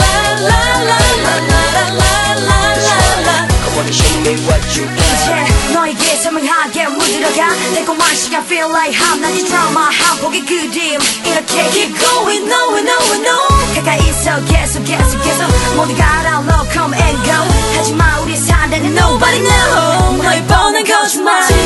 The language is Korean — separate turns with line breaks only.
Show me what you got.
이제 너에게 선명하게 물들어가 달콤한 시간 feel like 한낮이 드라마 한 폭의 그림 이렇게 keep going no no no 가까이 있어 계속 모두가 알아 love come and go 하지마 우리 산다는 nobody know 너의 뻔한 거짓말